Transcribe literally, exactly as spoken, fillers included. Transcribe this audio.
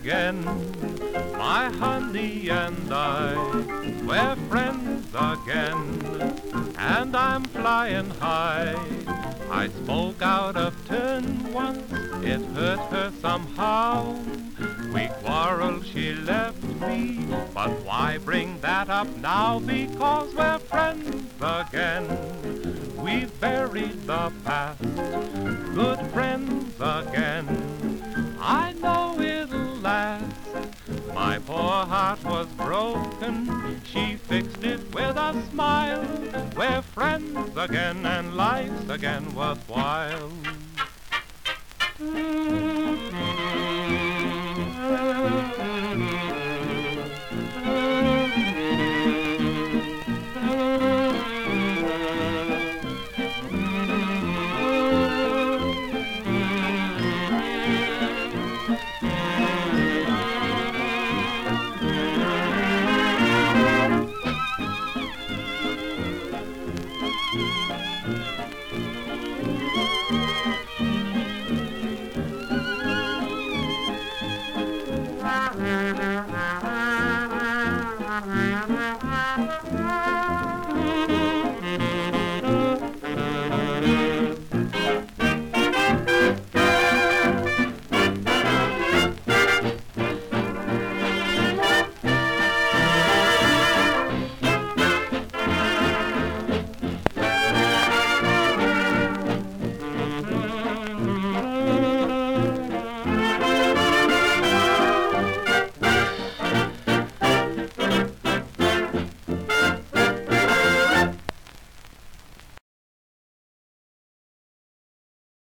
again. My honey and I, we're friends again, and I'm flying high. I spoke out of turn once, it hurt her somehow. We quarreled, she left me, but why bring that up now? Because we're friends again. We've buried the past, good friends again. I know it'll last. My poor heart was broken, she fixed it with a smile. We're friends again and life's again worthwhile.